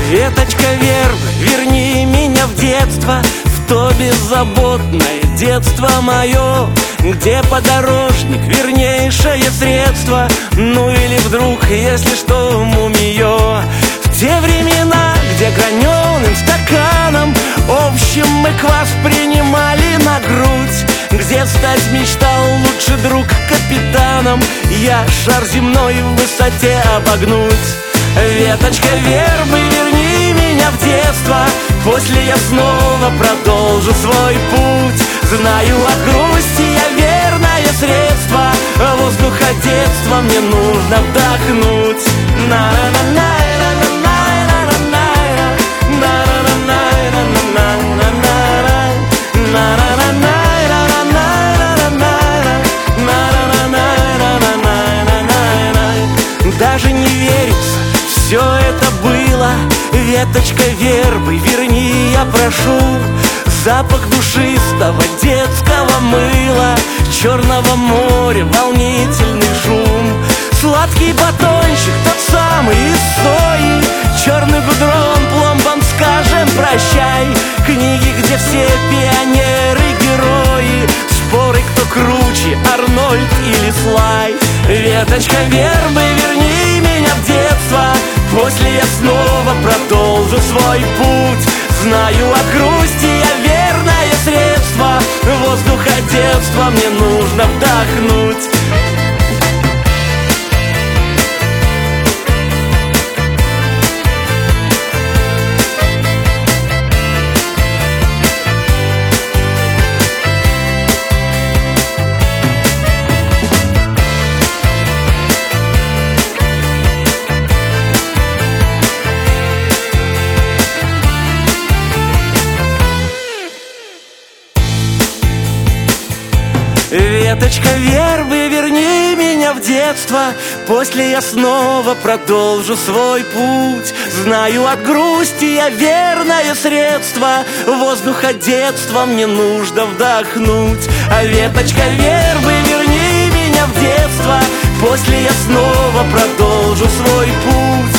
Веточка вербы, верни меня в детство, в то беззаботное детство мое, где подорожник вернейшее средство, ну или вдруг, если что, мумиё. В те времена, где граненым стаканом общим мы квас принимали на грудь, где стать мечтал лучший друг капитаном, я шар земной в высоте обогнуть. Веточка вербы, верни меня в детство, после я снова продолжу свой путь. Знаю, от грусти я верное средство, воздуха детства мне нужно вдохнуть. Даже не верится, все это было. Веточка вербы, верни, я прошу, запах душистого детского мыла, Черного моря, волнительный шум, сладкий батончик, тот самый из сои, черный гудрон, пломбом скажем прощай. Книги, где все пионеры, герои, споры, кто круче, Арнольд или Слай. Веточка вербы, верни меня в детство, после я снова продолжу свой путь. Знаю, от грусти я верное средство, воздуха детства мне нужно вдохнуть. Веточка вербы, верни меня в детство, после я снова продолжу свой путь. Знаю, от грусти я верное средство, воздуха детства мне нужно вдохнуть. А веточка вербы, верни меня в детство, после я снова продолжу свой путь.